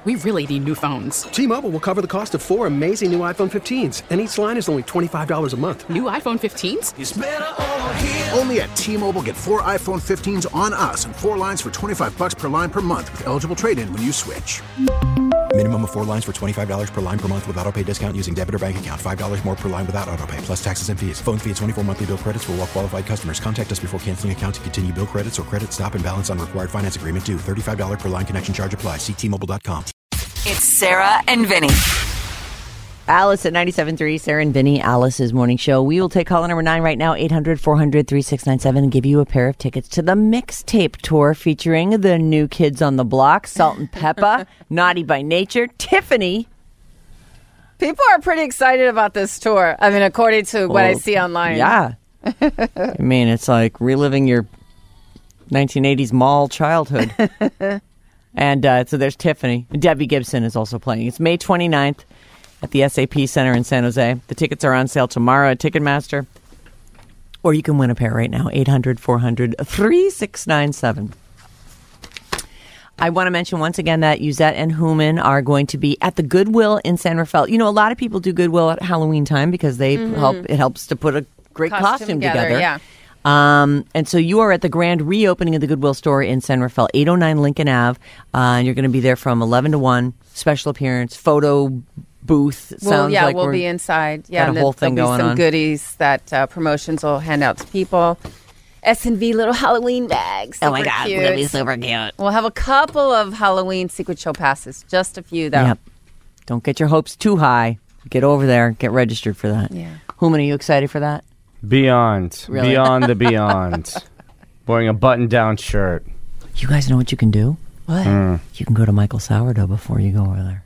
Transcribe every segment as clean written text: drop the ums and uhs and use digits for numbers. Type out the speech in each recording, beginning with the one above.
We really need new phones. T-Mobile will cover the cost of 4 amazing new iPhone 15s, and each line is only $25 a month. New iPhone 15s? It's better over here. Only at T-Mobile, get 4 iPhone 15s on us and 4 lines for $25 per line per month with eligible trade-in when you switch. Minimum of 4 lines for $25 per line per month with autopay discount using debit or bank account. $5 more per line without autopay, plus taxes and fees. Phone fee at 24 monthly bill credits for well-qualified customers. Contact us before canceling account to continue bill credits or credit stop and balance on required finance agreement due. $35 per line connection charge applies. See T-Mobile.com. It's Sarah and Vinny. Alice at 97.3, Sarah and Vinny, Alice's morning show. We will take caller number 9 right now, 800-400-3697, and give you a pair of tickets to the mixtape tour featuring the new kids on the block, Salt and Peppa, Naughty by Nature, Tiffany. People are pretty excited about this tour. I mean, according to what I see online. Yeah. I mean, it's like reliving your 1980s mall childhood. And so there's Tiffany. Debbie Gibson is also playing. It's May 29th. At the SAP Center in San Jose. The tickets are on sale tomorrow at Ticketmaster. Or you can win a pair right now. 800-400-3697. I want to mention once again that Yuzette and Human are going to be at the Goodwill in San Rafael. You know, a lot of people do Goodwill at Halloween time because they it helps to put a great costume together. Yeah. And so you are at the grand reopening of the Goodwill store in San Rafael, 809 Lincoln Ave. And you're going to be there from 11 to 1. Special appearance, photo booth. We'll be inside. Yeah, got a whole thing there'll going be some on. goodies that promotions will hand out to people. S&V little Halloween bags. Oh my God, cute. it's going to be super cute. We'll have a couple of Halloween secret show passes. Just a few, though. Yep. Don't get your hopes too high. Get over there. Get registered for that. Yeah. Human, are you excited for that? Beyond. Really? Beyond the beyond. Wearing a button-down shirt. You guys know what you can do? What? You can go to Michael Sourdough before you go over there.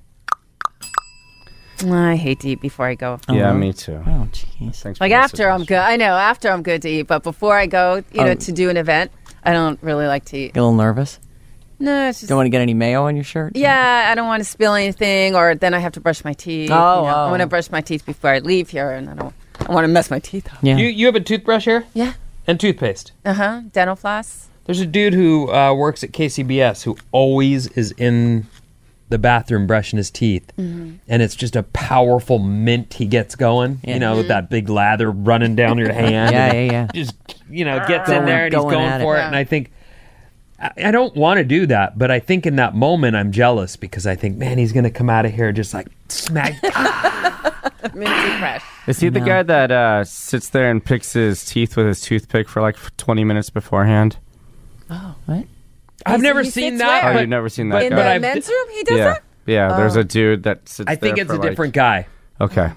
I hate to eat before I go. Yeah, me too. Oh, jeez. Thanks Like for the after I'm suggestion. good. I know, after I'm good to eat. But before I go, to do an event, I don't really like to eat. Get a little nervous? No, it's just... Don't want to get any mayo on your shirt? Yeah, I don't want to spill anything, or then I have to brush my teeth. I want to brush my teeth before I leave here, and I want to mess my teeth up. Yeah. You have a toothbrush here? Yeah. And toothpaste? Uh-huh. Dental floss. There's a dude who works at KCBS who always is in the bathroom brushing his teeth. Mm-hmm. And it's just a powerful mint he gets going, with that big lather running down your hand. Yeah. Just, gets in there and he's going for it. Yeah. And I think, I don't want to do that, but I think in that moment I'm jealous because I think, man, he's going to come out of here just like smack. Minty fresh. Is he the guy that sits there and picks his teeth with his toothpick for like 20 minutes beforehand? Oh, what? I've never he seen sits that. where? Oh, you've never seen that In guy? the men's room, he does yeah. that? Yeah, there's a dude that sits there. I think it's for a different guy. Okay.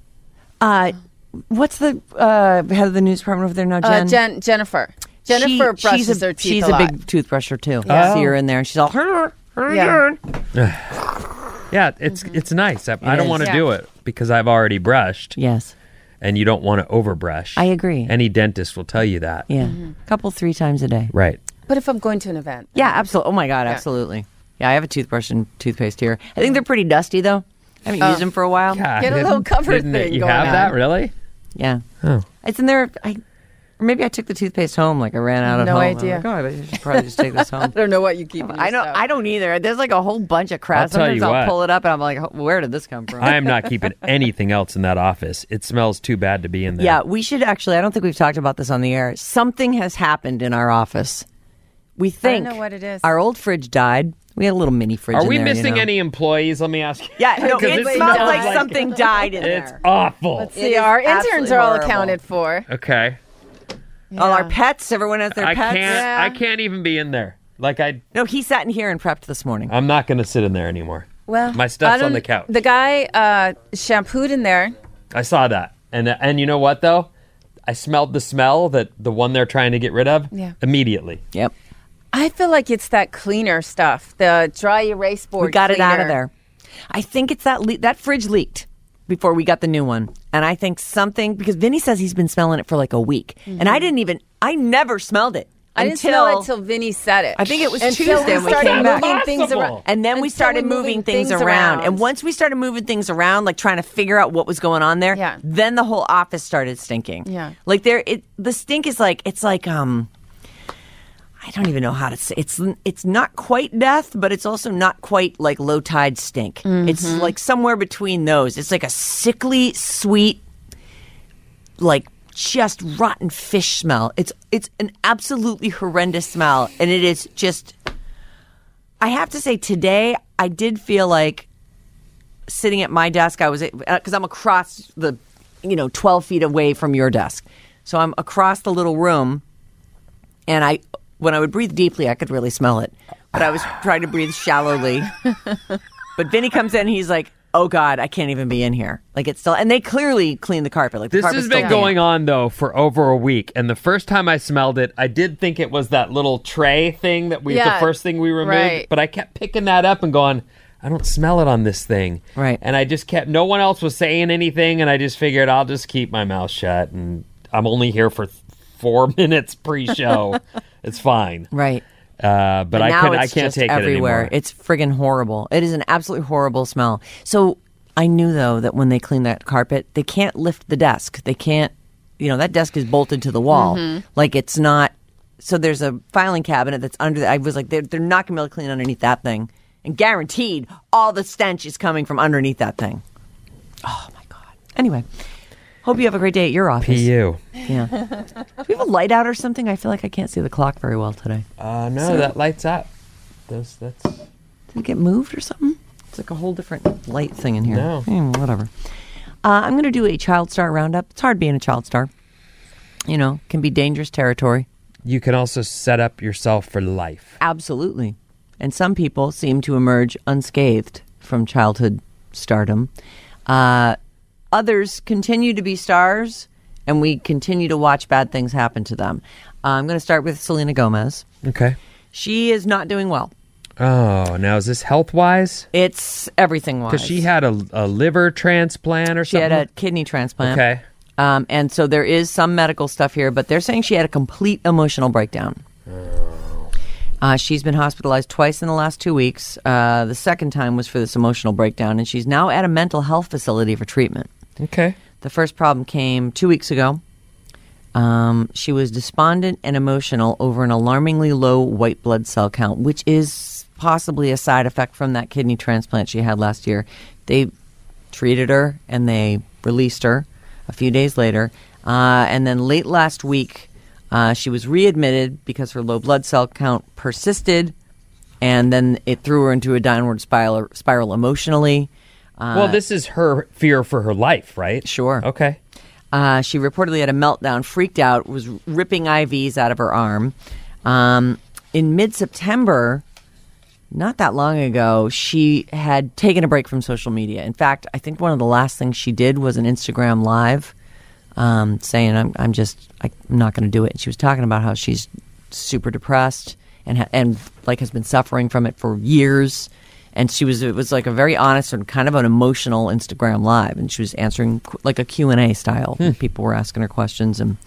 What's the head of the news department over there now, Jen? Jennifer. Jennifer brushes her teeth She's a a lot. big toothbrusher, too. Yeah. I see her in there, and she's all... Yeah. Yeah, it's nice. I don't is. want to Yeah. do it because I've already brushed. Yes. And you don't want to overbrush. I agree. Any dentist will tell you that. Yeah. Couple, 3 times a day. Right. But if I'm going to an event. Yeah, absolutely. Oh, my God, Yeah. absolutely. Yeah, I have a toothbrush and toothpaste here. I think they're pretty dusty, though. I haven't used them for a while. God, Get a little cover didn't thing You going have on. that, really? Yeah. Oh. It's in there. Or maybe I took the toothpaste home. Like I ran out of No home. idea. I'm like, I should probably just take this home. I don't know what you keep in your I know. stuff. I don't either. There's like a whole bunch of crap. I'll tell Sometimes you I'll what. pull it up and I'm like, where did this come from? I am not keeping anything else in that office. It smells too bad to be in there. Yeah, we should actually. I don't think we've talked about this on the air. Something has happened in our office. We think know what it is. Our old fridge died. We had a little mini fridge. Are in we there, missing you know. any employees? Let me ask you. Yeah, no, 'Cause it it smells smells like like- something died in It's there. awful. Let's It see, is our interns absolutely are all horrible. accounted for. Okay. All our pets. Everyone has their I pets. can't. Yeah. I can't even be in there. No, he sat in here and prepped this morning. I'm not going to sit in there anymore. Well, My stuff's on the couch. The guy shampooed in there. I saw that, and you know what though? I smelled the smell that the one they're trying to get rid of. Yeah. Immediately. Yep. I feel like it's that cleaner stuff, the dry erase board. We got it out of cleaner. there. I think it's that fridge leaked before we got the new one. And I think something, because Vinny says he's been smelling it for like a week. Mm-hmm. And I never smelled it. I didn't smell it till Vinny said it. I think it was Until Tuesday when we started came back. moving things around. And then we started moving things around. And once we started moving things around, like trying to figure out what was going on there, then the whole office started stinking. Yeah. Like the stink is like, it's like, I don't even know how to say it's not quite death, but it's also not quite like low tide stink. It's like somewhere between those. It's like a sickly, sweet, like just rotten fish smell. It's an absolutely horrendous smell, and it is just. I have to say, today I did feel like sitting at my desk. I was because I'm across the 12 feet away from your desk, so I'm across the little room, and when I would breathe deeply, I could really smell it. But I was trying to breathe shallowly. But Vinny comes in, and he's like, "Oh God, I can't even be in here." Like it's still, and they clearly cleaned the carpet. Like this has been going on though for over a week. And the first time I smelled it, I did think it was that little tray thing that the first thing we removed. Right. But I kept picking that up and going, I don't smell it on this thing. Right. And I just kept. No one else was saying anything, and I just figured I'll just keep my mouth shut. And I'm only here for 4 minutes pre-show. It's fine. Right. But I can't take everywhere. it anymore. It's friggin' horrible. It is an absolutely horrible smell. So I knew, though, that when they clean that carpet, they can't lift the desk. They can't, that desk is bolted to the wall. Like it's not. So there's a filing cabinet that's under. I was like, they're not going to be able to clean underneath that thing. And guaranteed, all the stench is coming from underneath that thing. Oh, my God. Anyway. Hope you have a great day at your office. PU. Yeah. Do we have a light out or something? I feel like I can't see the clock very well today. No, that light's up. Did it get moved or something? It's like a whole different light thing in here. No. Whatever. I'm going to do a child star roundup. It's hard being a child star. Can be dangerous territory. You can also set up yourself for life. Absolutely. And some people seem to emerge unscathed from childhood stardom. Others continue to be stars, and we continue to watch bad things happen to them. I'm going to start with Selena Gomez. Okay. She is not doing well. Oh, now is this health-wise? It's everything-wise. Because she had a liver transplant or something? She had a kidney transplant. Okay. And so there is some medical stuff here, but they're saying she had a complete emotional breakdown. She's been hospitalized twice in the last 2 weeks. The second time was for this emotional breakdown, and she's now at a mental health facility for treatment. Okay. The first problem came 2 weeks ago. She was despondent and emotional over an alarmingly low white blood cell count, which is possibly a side effect from that kidney transplant she had last year. They treated her and they released her a few days later. And then late last week, she was readmitted because her low blood cell count persisted, and then it threw her into a downward spiral emotionally. Well, this is her fear for her life, right? Sure. Okay. She reportedly had a meltdown, freaked out, was ripping IVs out of her arm. In mid-September, not that long ago, she had taken a break from social media. In fact, I think one of the last things she did was an Instagram Live saying, I'm not going to do it. And she was talking about how she's super depressed and has been suffering from it for years. And it was like a very honest and kind of an emotional Instagram Live. And she was answering like a Q&A style. People were asking her questions. And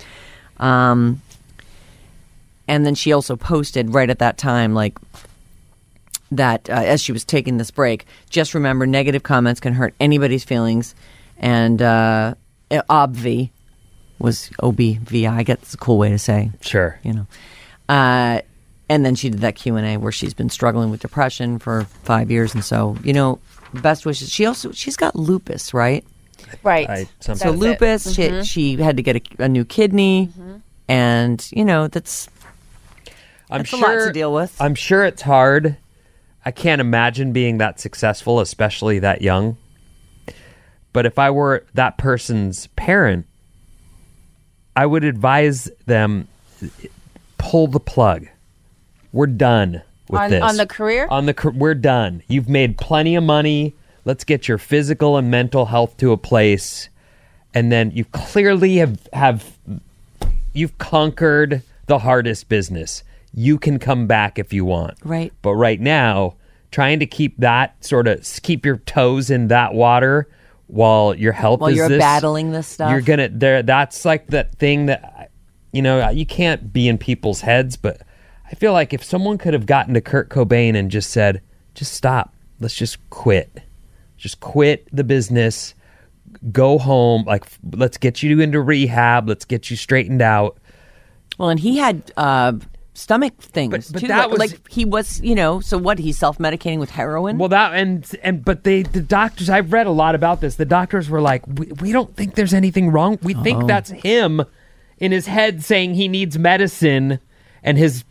then she also posted right at that time, like, that as she was taking this break, just remember, negative comments can hurt anybody's feelings. And obvi was O-B-V-I. I guess it's a cool way to say. Sure. And then she did that Q&A where she's been struggling with depression for 5 years. And so, best wishes. She's got lupus, right? Right. So lupus, she had to get a new kidney. And, that's a lot to deal with. I'm sure it's hard. I can't imagine being that successful, especially that young. But if I were that person's parent, I would advise them, pull the plug. We're done with this. On the career? We're done. You've made plenty of money. Let's get your physical and mental health to a place. And then you clearly have you've conquered the hardest business. You can come back if you want. Right. But right now, trying to keep your toes in that water while your health while you're battling this stuff. You're going to, that's like that thing that, you can't be in people's heads, but I feel like if someone could have gotten to Kurt Cobain and just said, just stop, let's just quit. Just quit the business, go home, like, let's get you into rehab, let's get you straightened out. Well, and he had stomach things But too. that was- like he was, so what? He's self-medicating with heroin. Well, but the doctors, I've read a lot about this. The doctors were like, we don't think there's anything wrong. We think that's him in his head saying he needs medicine, and his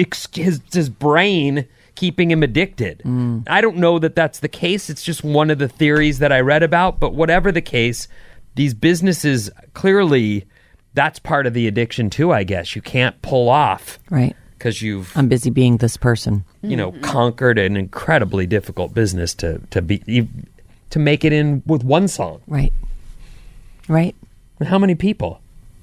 brain keeping him addicted. I don't know that that's the case. It's just one of the theories that I read about. But whatever the case, these businesses, clearly that's part of the addiction too, I guess. You can't pull off. Right. Because I'm busy being this person. Conquered an incredibly difficult business to make it in with one song. Right. Right. How many people?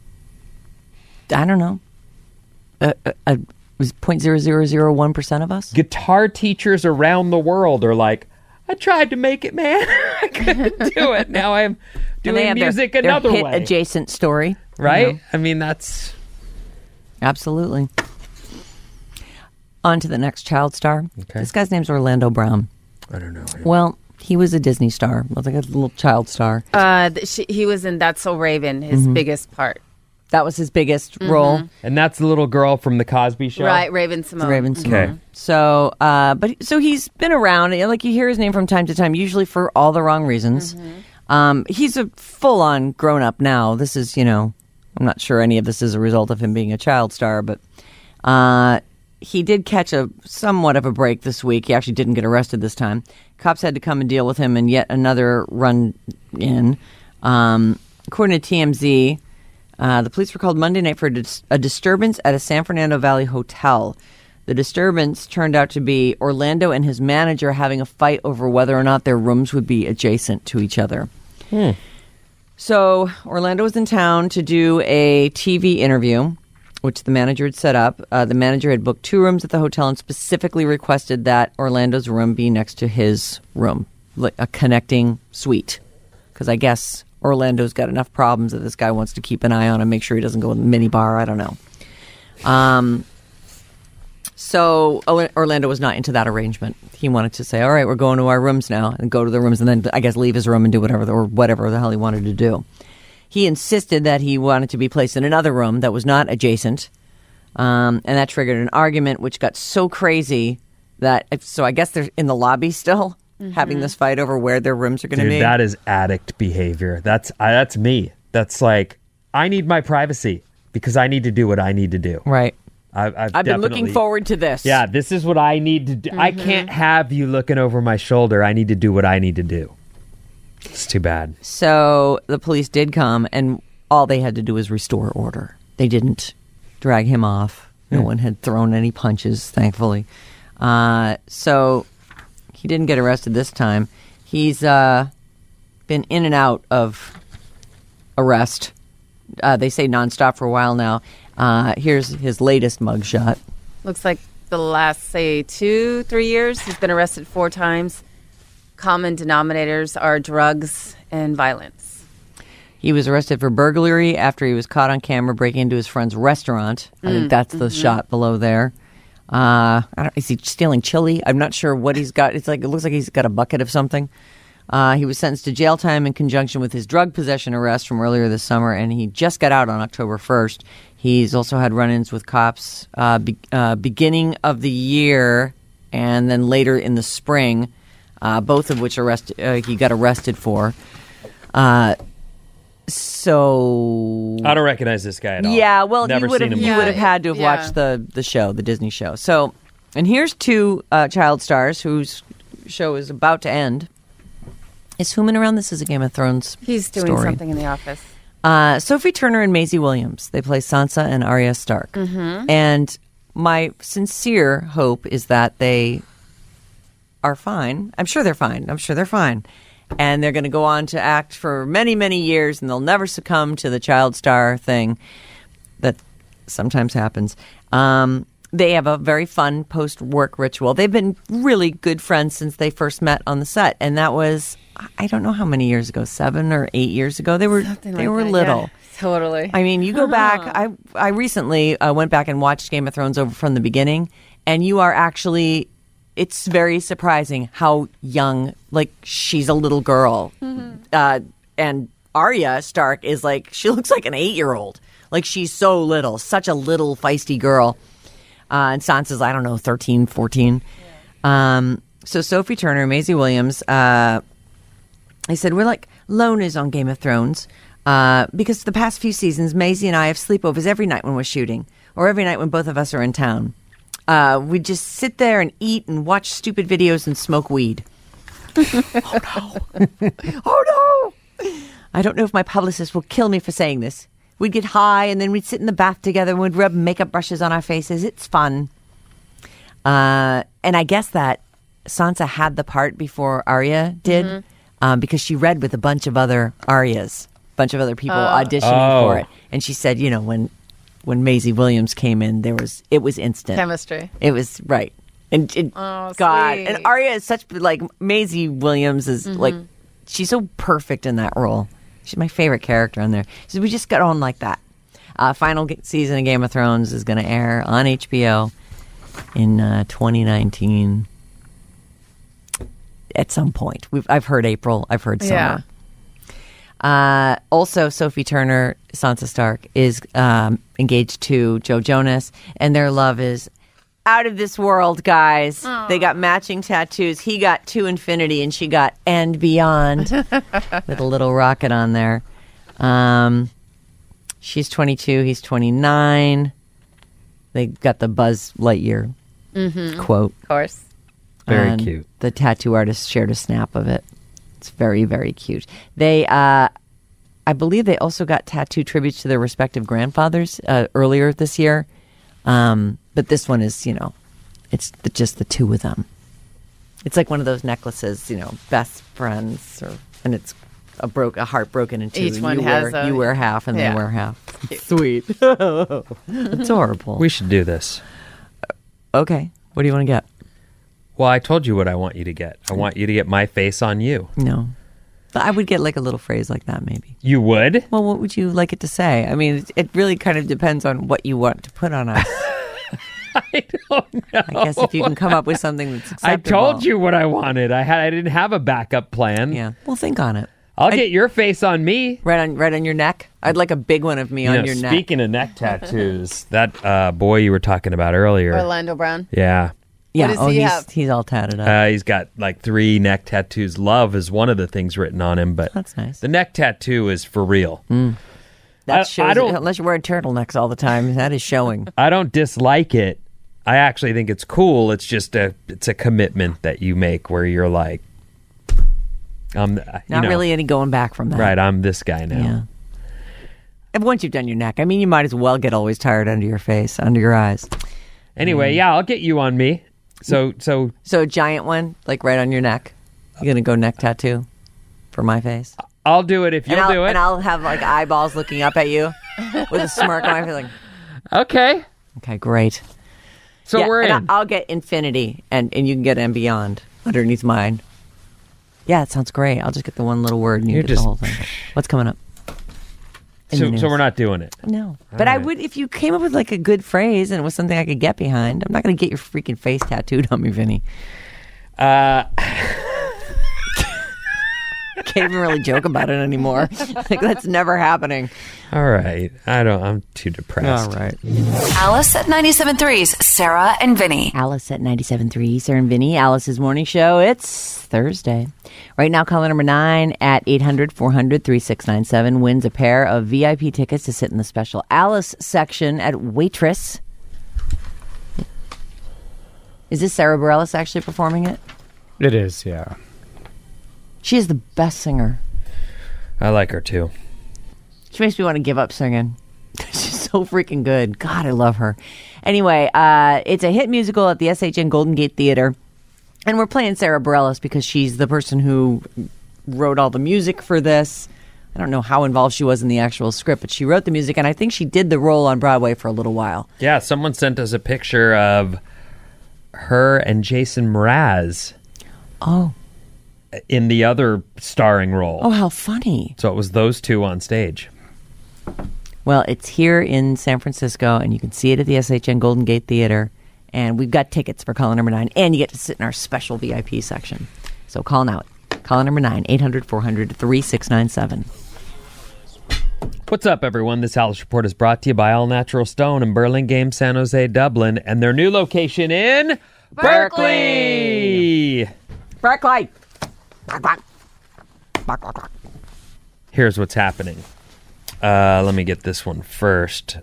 I don't know. It was 0.0001% of us. Guitar teachers around the world are like, I tried to make it, man. I couldn't do it. Now I'm doing music another hit way. Adjacent story. Right? I mean, that's... Absolutely. On to the next child star. Okay. This guy's name's Orlando Brown. I don't know. Well, he was a Disney star. Like a little child star. He was in That's So Raven, his biggest part. That was his biggest role. And that's the little girl from the Cosby Show? Right, Raven Simone. Raven Simone. Okay. So, so he's been around. Like you hear his name from time to time, usually for all the wrong reasons. He's a full-on grown-up now. This is, I'm not sure any of this is a result of him being a child star, but he did catch somewhat of a break this week. He actually didn't get arrested this time. Cops had to come and deal with him in yet another run-in. According to TMZ, the police were called Monday night for a disturbance at a San Fernando Valley hotel. The disturbance turned out to be Orlando and his manager having a fight over whether or not their rooms would be adjacent to each other. So Orlando was in town to do a TV interview, which the manager had set up. The manager had booked 2 rooms at the hotel and specifically requested that Orlando's room be next to his room, like a connecting suite. Because I guess Orlando's got enough problems that this guy wants to keep an eye on and make sure he doesn't go in the mini bar. I don't know. So Orlando was not into that arrangement. He wanted to say, all right, we're going to our rooms now, and go to the rooms and then I guess leave his room and do whatever the hell he wanted to do. He insisted that he wanted to be placed in another room that was not adjacent. And that triggered an argument which got so crazy so I guess they're in the lobby still. Having this fight over where their rooms are going to be. That is addict behavior. That's me. That's like, I need my privacy because I need to do what I need to do. Right. I've been looking forward to this. Yeah, this is what I need to do. I can't have you looking over my shoulder. I need to do what I need to do. It's too bad. So the police did come, and all they had to do was restore order. They didn't drag him off. No one had thrown any punches, thankfully. So he didn't get arrested this time. He's been in and out of arrest. They say nonstop for a while now. Here's his latest mugshot. Looks like the last, say, 2-3 years, he's been arrested 4 times. Common denominators are drugs and violence. He was arrested for burglary after he was caught on camera breaking into his friend's restaurant. I think that's the shot below there. Is he stealing chili? I'm not sure what he's got. It looks like he's got a bucket of something. He was sentenced to jail time in conjunction with his drug possession arrest from earlier this summer, and he just got out on October 1st. He's also had run-ins with cops beginning of the year and then later in the spring, both of which he got arrested for. So I don't recognize this guy at all. Yeah, well, Never you would seen him before. have had to have watched the show, the Disney show. So, and here's 2 child stars whose show is about to end. Is Human around? This is a Game of Thrones He's doing story. something in the office. Sophie Turner and Maisie Williams. They play Sansa and Arya Stark. And my sincere hope is that they are fine. I'm sure they're fine. And they're going to go on to act for many, many years, and they'll never succumb to the child star thing that sometimes happens. They have a very fun post-work ritual. They've been really good friends since they first met on the set, and that was, I don't know how many years ago, 7 or 8 years ago. They were little. Yeah, totally. I mean, you go back. I recently went back and watched Game of Thrones over from the beginning, and you are actually. It's very surprising how young, like, she's a little girl. And Arya Stark is she looks like an 8-year-old. Like, she's so little, such a little feisty girl. And Sansa's, I don't know, 13, 14. So Sophie Turner, Maisie Williams, I said, we're like loners on Game of Thrones because the past few seasons, Maisie and I have sleepovers every night when we're shooting or every night when both of us are in town. We just sit there and eat and watch stupid videos and smoke weed. Oh, no. Oh, no. I don't know if my publicist will kill me for saying this. We'd get high and then we'd sit in the bath together and we'd rub makeup brushes on our faces. It's fun. And I guess that Sansa had the part before Arya did because she read with a bunch of other Aryas, a bunch of other people auditioning for it. And she said, when Maisie Williams came in, it was instant. Chemistry. It was right. And God, sweet. and Arya is such Maisie Williams is she's so perfect in that role. She's my favorite character on there. So we just got on like that. Final season of Game of Thrones is going to air on HBO in 2019 at some point. I've heard April. I've heard summer. Yeah. Also, Sophie Turner, Sansa Stark, is engaged to Joe Jonas, and their love is out of this world, guys. Aww. They got matching tattoos. He got to infinity, and she got and beyond with a little rocket on there. She's 22. He's 29. They got the Buzz Lightyear quote. Of course. Very cute. The tattoo artist shared a snap of it. It's very, very cute. They, I believe they also got tattoo tributes to their respective grandfathers earlier this year. But this one is, it's just the two of them. It's like one of those necklaces, best friends, and it's a heart broken in two. Each one has you wear half and they wear half. Sweet. It's horrible. We should do this. Okay. What do you want to get? Well, I told you what I want you to get. I want you to get my face on you. No. But I would get like a little phrase like that, maybe. You would? Well, what would you like it to say? I mean, it really kind of depends on what you want to put on us. I don't know. I guess if you can come up with something that's acceptable. I told you what I wanted. I didn't have a backup plan. Yeah. Well, think on it. I'll get your face on me. Right on your neck? I'd like a big one of me on your neck. Speaking of neck tattoos, that boy you were talking about earlier. Orlando Brown. Yeah. Yeah. What does he have? He's all tatted up. He's got like 3 neck tattoos. Love is one of the things written on him, but that's nice. The neck tattoo is for real. That shows unless you're wearing turtlenecks all the time. That is showing. I don't dislike it. I actually think it's cool. It's just it's a commitment that you make where you're like, not really any going back from that. Right, I'm this guy now. Yeah. And once you've done your neck, I mean, you might as well get always tired under your face, under your eyes. Anyway, I'll get you on me. So a giant one, like right on your neck. You're gonna go neck tattoo for my face. I'll do it if you'll do it. And I'll have like eyeballs looking up at you with a smirk on my face. Like, okay. Okay, great. So we're in. I'll get infinity, and you can get and beyond underneath mine. Yeah, it sounds great. I'll just get the one little word, and you get the whole thing. What's coming up? So we're not doing it. No. But I would, if you came up with like a good phrase and it was something I could get behind. I'm not going to get your freaking face tattooed on me, Vinny. Can't even really joke about it anymore. Like, that's never happening. All right. I'm too depressed. All right. Alice at 97.3's Sarah and Vinny. Alice at 97.3, Sarah and Vinny. Alice's morning show. It's Thursday. Right now, caller number 9 at 800-400-3697 wins a pair of VIP tickets to sit in the special Alice section at Waitress. Is this Sarah Bareilles actually performing it? It is, yeah. She is the best singer. I like her too. She makes me want to give up singing. She's so freaking good. God, I love her. Anyway, it's a hit musical at the SHN Golden Gate Theater. And we're playing Sarah Bareilles because she's the person who wrote all the music for this. I don't know how involved she was in the actual script, but she wrote the music, and I think she did the role on Broadway for a little while. Yeah, someone sent us a picture of her and Jason Mraz. Oh. In the other starring role. Oh, how funny. So it was those two on stage. Well, it's here in San Francisco, and you can see it at the SHN Golden Gate Theater. And we've got tickets for caller number 9, and you get to sit in our special VIP section. So call now. Caller number 9, 800-400-3697. What's up, everyone? This Alice Report is brought to you by All Natural Stone in Burlingame, San Jose, Dublin, and their new location in Berkeley. Berkeley. Here's what's happening. Let me get this one first.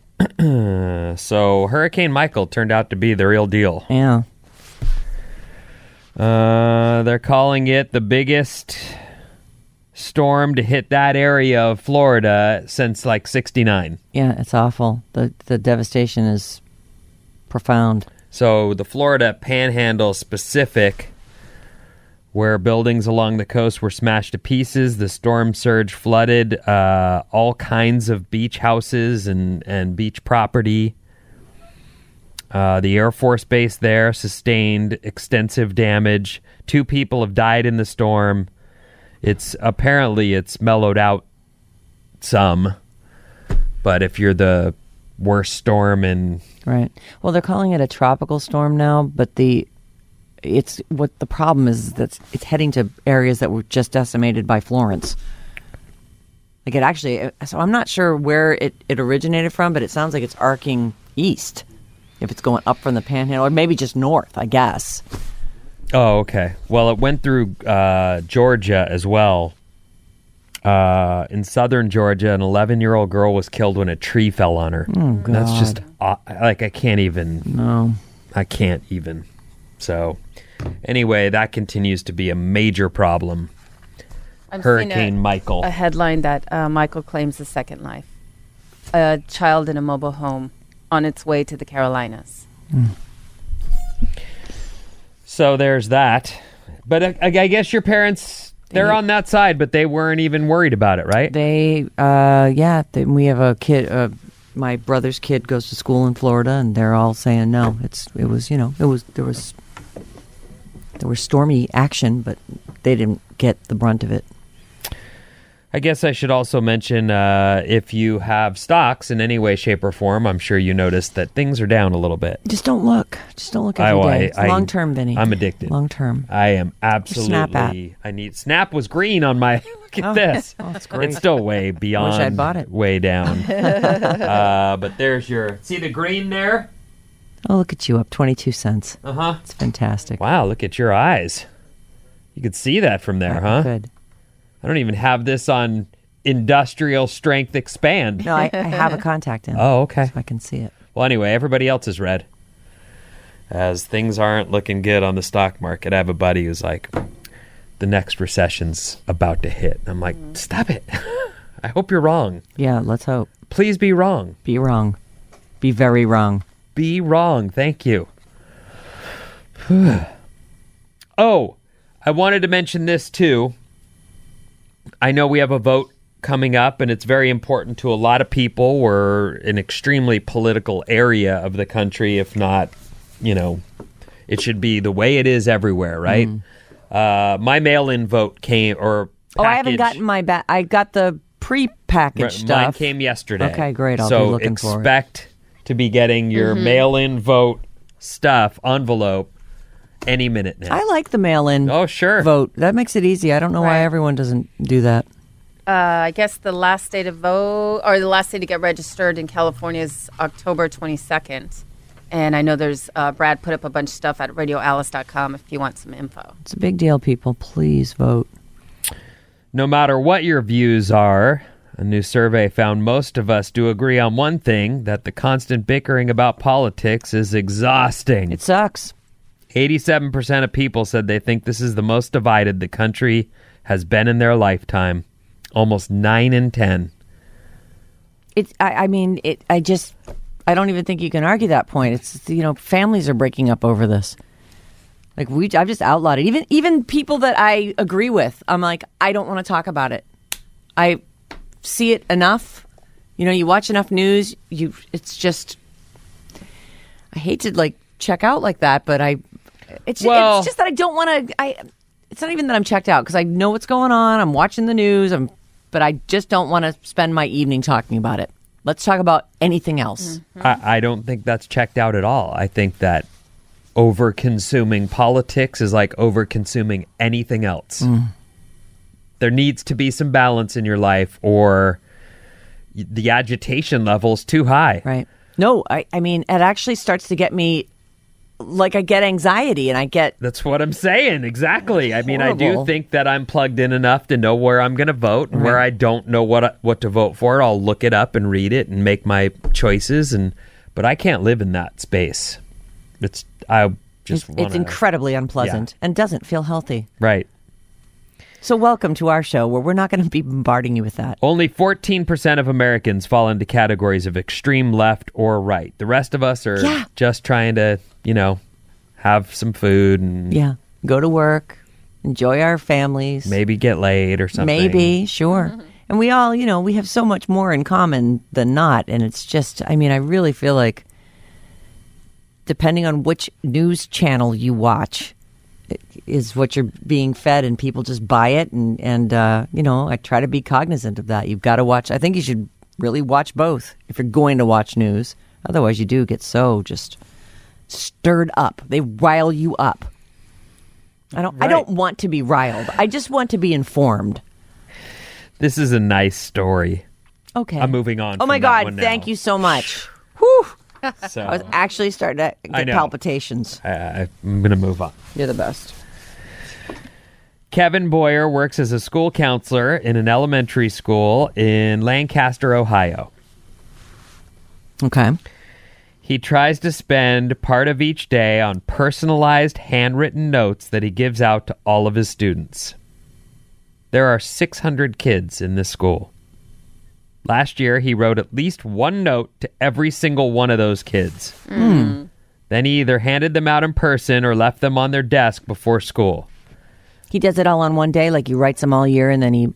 So Hurricane Michael turned out to be the real deal. Yeah. They're calling it the biggest storm to hit that area of Florida since like 69. Yeah, it's awful. The devastation is profound. So the Florida Panhandle specific, where buildings along the coast were smashed to pieces, the storm surge flooded all kinds of beach houses and beach property. The Air Force Base there sustained extensive damage. 2 people have died in the storm. It's mellowed out some, but if you're the worst storm in... Right. Well, they're calling it a tropical storm now, but the problem is that it's heading to areas that were just decimated by Florence. Like it actually, so I'm not sure where it originated from, but it sounds like it's arcing east. If it's going up from the Panhandle, or maybe just north, I guess. Oh, okay. Well, it went through Georgia as well. In southern Georgia, an 11-year-old girl was killed when a tree fell on her. Oh, God. That's just, I can't even. No. I can't even. So, anyway, that continues to be a major problem. Hurricane Michael. A headline that Michael claims a second life. A child in a mobile home on its way to the Carolinas. So there's that. But I guess your parents, they're on that side, but they weren't even worried about it, right? We have a kid. My brother's kid goes to school in Florida, and they're all saying no. There was stormy action, but they didn't get the brunt of it. I guess I should also mention if you have stocks in any way, shape, or form, I'm sure you noticed that things are down a little bit. Just don't look. Every day. It's long-term, Vinny. I'm addicted. Long-term. I am absolutely... Snap was green on my... Look at this. Oh, that's great. It's still way beyond... Wish I'd bought it. Way down. But there's your... See the green there? Oh, look at you, up 22 cents. Uh-huh. It's fantastic. Wow, look at your eyes. You could see that from there, huh? Good. I don't even have this on industrial strength expand. No, I have a contact in. Oh, okay. So I can see it. Well, anyway, everybody else is red. As things aren't looking good on the stock market. I have a buddy who's like, the next recession's about to hit. I'm like, stop it. I hope you're wrong. Yeah, let's hope. Please be wrong. Be wrong. Be very wrong. Be wrong. Thank you. Oh, I wanted to mention this too. I know we have a vote coming up, and it's very important to a lot of people. We're an extremely political area of the country, if not, it should be the way it is everywhere, right? My mail-in vote came, or package. Oh, I haven't gotten my I got the pre-packaged stuff. Mine came yesterday. Okay, great. I'll be looking for it. So expect to be getting your mail-in vote stuff, envelope, any minute now. I like the mail-in vote. That makes it easy. I don't know why everyone doesn't do that. I guess the last day to vote, or the last day to get registered in California is October 22nd. And I know there's, Brad put up a bunch of stuff at radioalice.com if you want some info. It's a big deal, people. Please vote. No matter what your views are, a new survey found most of us do agree on one thing, that the constant bickering about politics is exhausting. It sucks. 87% of people said they think this is the most divided the country has been in their lifetime. Almost 9 in 10. I don't even think you can argue that point. It's, families are breaking up over this. Like I've just outlawed it. Even people that I agree with, I'm like, I don't want to talk about it. I see it enough. You watch enough news. It's just, I hate to check out like that, but it's just that I don't want to. It's not even that I'm checked out because I know what's going on. I'm watching the news. But I just don't want to spend my evening talking about it. Let's talk about anything else. I don't think that's checked out at all. I think that over-consuming politics is like over-consuming anything else. There needs to be some balance in your life, or the agitation level is too high. Right. No, I mean, it actually starts to get me, like, I get anxiety and I get... That's what I'm saying. Exactly. I mean, I do Horrible. think that I'm plugged in enough to know where I'm going to vote. And where I don't know what to vote for, I'll look it up and read it and make my choices. But I can't live in that space. It's incredibly unpleasant and doesn't feel healthy. Right. So welcome to our show where we're not going to be bombarding you with that. Only 14% of Americans fall into categories of extreme left or right. The rest of us are just trying to, have some food and go to work, enjoy our families. Maybe get laid or something. Maybe, sure. And we all, we have so much more in common than not. And it's just, I really feel like depending on which news channel you watch is what you're being fed, and people just buy it. And I try to be cognizant of that. You've got to watch. I think you should really watch both if you're going to watch news. Otherwise, you do get so just stirred up. They rile you up. I don't want to be riled. I just want to be informed. This is a nice story. Okay. I'm moving on. Oh my from that God. one now. Thank you so much. Whew. So, I was actually starting to get palpitations. I'm going to move on. You're the best. Kevin Boyer works as a school counselor in an elementary school in Lancaster, Ohio. Okay. He tries to spend part of each day on personalized handwritten notes that he gives out to all of his students. There are 600 kids in this school. Last year, he wrote at least one note to every single one of those kids. Then he either handed them out in person or left them on their desk before school. He does it all on one day, like he writes them all year and then he...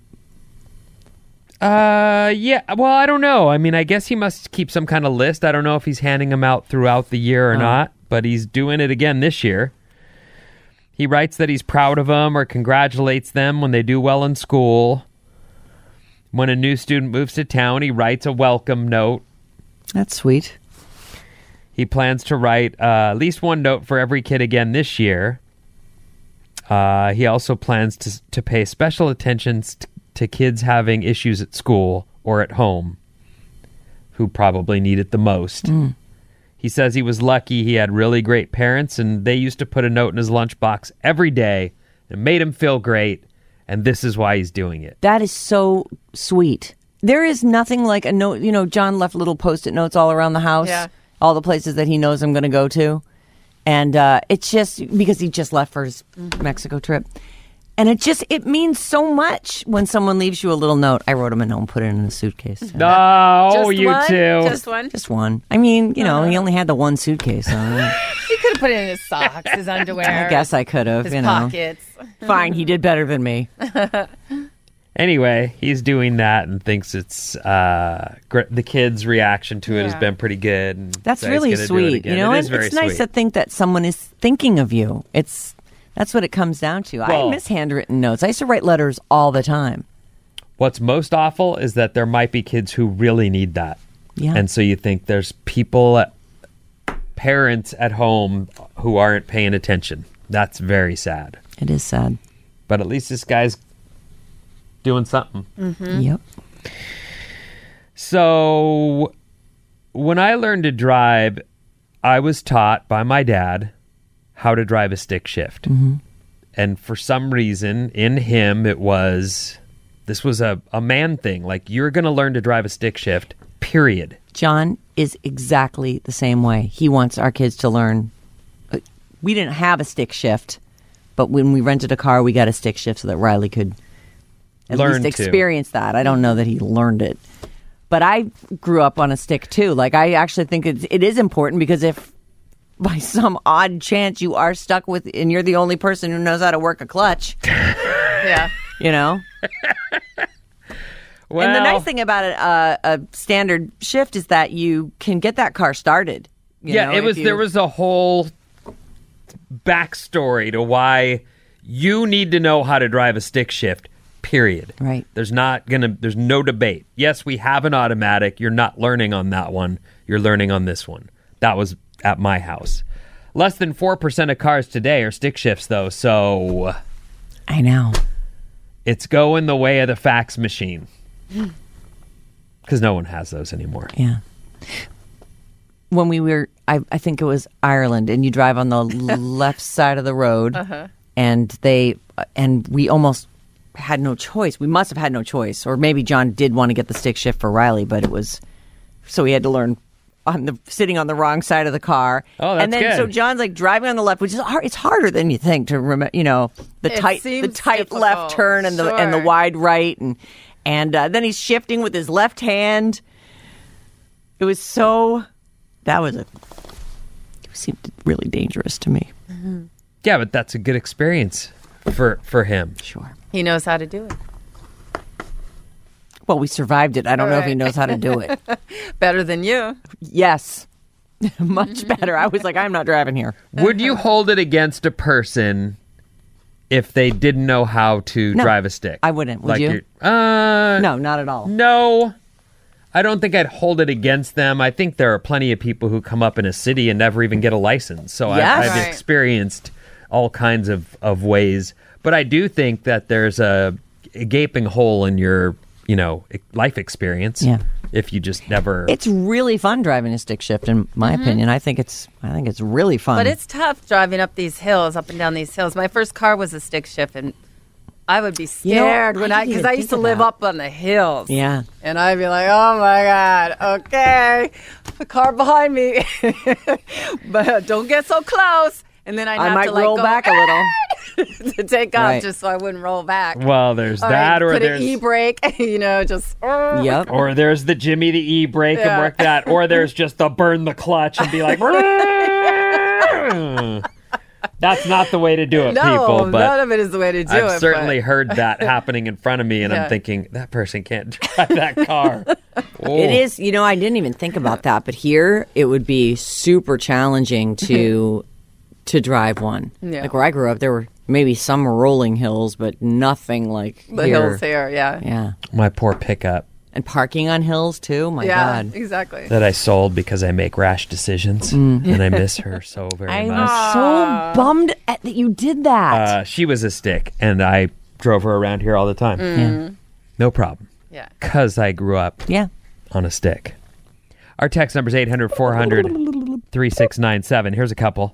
Yeah, well, I don't know. I guess he must keep some kind of list. I don't know if he's handing them out throughout the year or not, but he's doing it again this year. He writes that he's proud of them or congratulates them when they do well in school. When a new student moves to town, he writes a welcome note. That's sweet. He plans to write at least one note for every kid again this year. He also plans to pay special attention to kids having issues at school or at home who probably need it the most. He says he was lucky he had really great parents, and they used to put a note in his lunchbox every day and made him feel great. And this is why he's doing it. That is so sweet. There is nothing like a note. John left little Post-it notes all around the house. Yeah. All the places that he knows I'm going to go to. And it's just because he just left for his Mexico trip. And it means so much when someone leaves you a little note. I wrote him a note and put it in a suitcase. Oh, you too. Just one? Just one. He only had the one suitcase. So he could have put it in his socks, his underwear. I guess I could have. His pockets. Fine, he did better than me. Anyway, he's doing that and thinks it's the kids' reaction to it has been pretty good. And that's so really sweet. It's nice to think that someone is thinking of you. That's what it comes down to. I miss handwritten notes. I used to write letters all the time. What's most awful is that there might be kids who really need that. Yeah. And so you think there's parents at home who aren't paying attention. That's very sad. It is sad. But at least this guy's doing something. Mm-hmm. Yep. So when I learned to drive, I was taught by my dad how to drive a stick shift. Mm-hmm. And for some reason, in him, this was a man thing. Like, you're going to learn to drive a stick shift, period. John is exactly the same way. He wants our kids to learn. We didn't have a stick shift, but when we rented a car, we got a stick shift so that Riley could at least experience that. I don't know that he learned it. But I grew up on a stick, too. Like, I actually think it is important because if by some odd chance you are stuck with, and you're the only person who knows how to work a clutch. Yeah. Well, and the nice thing about a standard shift is that you can get that car started. There was a whole backstory to why you need to know how to drive a stick shift, period. Right. There's no debate. Yes, we have an automatic. You're not learning on that one. You're learning on this one. That was at my house. Less than 4% of cars today are stick shifts, though, so I know. It's going the way of the fax machine. because no one has those anymore. Yeah. When we were, I think it was Ireland, and you drive on the left side of the road, and we almost had no choice. We must have had no choice, or maybe John did want to get the stick shift for Riley, but it was so he had to learn sitting on the wrong side of the car. Oh, that's and then good. so John's like driving on the left, which is hard. It's harder than you think to remember. The tight difficult. left turn and the wide right, and then he's shifting with his left hand. It was so. It seemed really dangerous to me. Mm-hmm. Yeah, but that's a good experience for him. Sure. He knows how to do it. Well, we survived it. I don't know if he knows how to do it. Better than you. Yes. Much better. I was like, I'm not driving here. Would you hold it against a person if they didn't know how to drive a stick? I wouldn't. Would you? No, not at all. No. I don't think I'd hold it against them. I think there are plenty of people who come up in a city and never even get a license. So Yes. I've experienced all kinds of ways. But I do think that there's a gaping hole in your, life experience. Yeah. If you just never... It's really fun driving a stick shift, in my opinion. I think it's really fun. But it's tough driving up and down these hills. My first car was a stick shift, and I would be scared because I used to live up on the hills. Yeah. And I'd be like, oh my God, okay, the car behind me. But don't get so close. And then I might have to roll go back a little to take off Right. just so I wouldn't roll back. Well, there's Or that, or put there's... an e-brake, just... Yep. Or there's the Jimmy the e-brake and Yeah. work that. Or there's just the burn the clutch and be like... That's not the way to do it, No, people. But none of it is the way to do it. I've certainly but- heard that happening in front of me, and Yeah. I'm thinking, that person can't drive that car. Oh. It is, I didn't even think about that, but here it would be super challenging to drive one. Yeah. Like where I grew up, there were maybe some rolling hills, but nothing like The here. hills here, yeah. Yeah. My poor pickup And parking on hills too. My yeah, God. exactly. that I sold because I make rash decisions, and I miss her so very I'm much. so bummed that you did that. She was a stick, and I drove her around here all the time. Yeah. No problem. Yeah. Because I grew up Yeah. on a stick. Our text number is 800-400-3697. Here's a couple.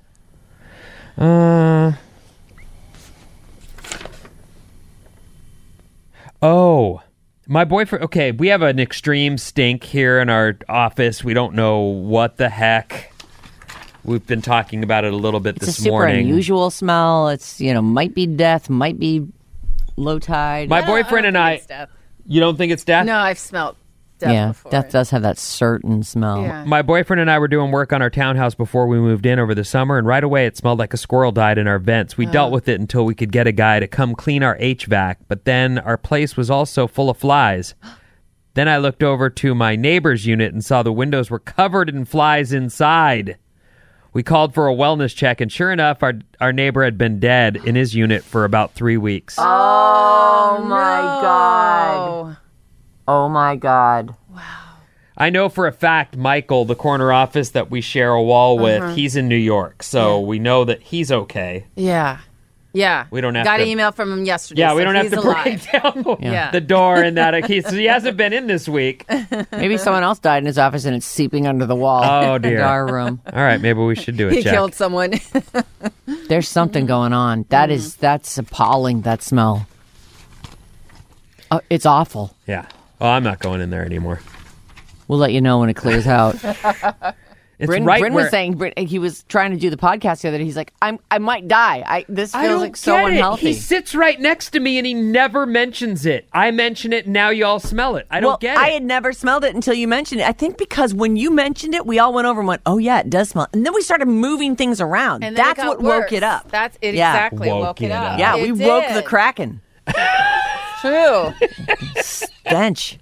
My boyfriend... Okay, we have an extreme stink here in our office. We don't know what the heck. We've been talking about it a little bit It's this a super morning. unusual smell. It's, might be death, might be low tide. My boyfriend and I... It's death. You don't think it's death? No, I've smelled death before. death does have that certain smell. Yeah. My boyfriend and I were doing work on our townhouse before we moved in over the summer, and right away it smelled like a squirrel died in our vents. We dealt with it until we could get a guy to come clean our HVAC, but then our place was also full of flies. Then I looked over to my neighbor's unit and saw the windows were covered in flies inside. We called for a wellness check, and sure enough, our neighbor had been dead in his unit for about 3 weeks. Oh my God. Oh my God. I know for a fact Michael, the corner office that we share a wall with, he's in New York, so we know that he's okay. Yeah. Yeah. We don't have Got to- an email from him yesterday. Yeah, so we don't have he's to alive. break down Yeah. the door and that. He hasn't been in this week. Maybe someone else died in his office and it's seeping under the wall. Oh, dear. In our room. All right, maybe we should do a He check. killed someone. There's something going on. That's appalling, that smell. It's awful. Yeah. Well, I'm not going in there anymore. We'll let you know when it clears out. It's Bryn right was where... saying he was trying to do the podcast the other day. He's like, I might die. This I feels don't like so get it. unhealthy. He sits right next to me and he never mentions it. I mention it and now you all smell it. I don't get it. I had never smelled it until you mentioned it. I think because when you mentioned it, we all went over and went, oh yeah, it does smell. And then we started moving things around. And then That's it got what woke worse. it up. That's it. Yeah. Exactly. Woke Woke it it up. up. Yeah, It we woke the did. Kraken. True. Stench.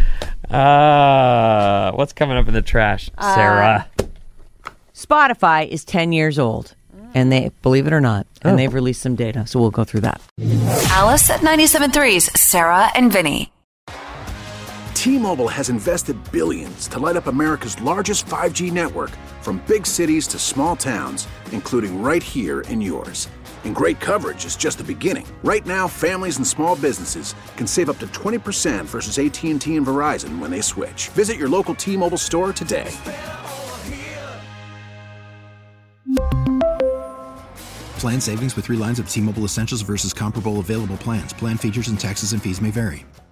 What's coming up in the trash, Sarah? Spotify is 10 years old. And they, believe it or not, and they've released some data. So we'll go through that. Alice at 97.3's Sarah and Vinny. T-Mobile has invested billions to light up America's largest 5G network, from big cities to small towns, including right here in yours. And great coverage is just the beginning. Right now, families and small businesses can save up to 20% versus AT&T and Verizon when they switch. Visit your local T-Mobile store today. Plan savings with 3 lines of T-Mobile Essentials versus comparable available plans. Plan features and taxes and fees may vary.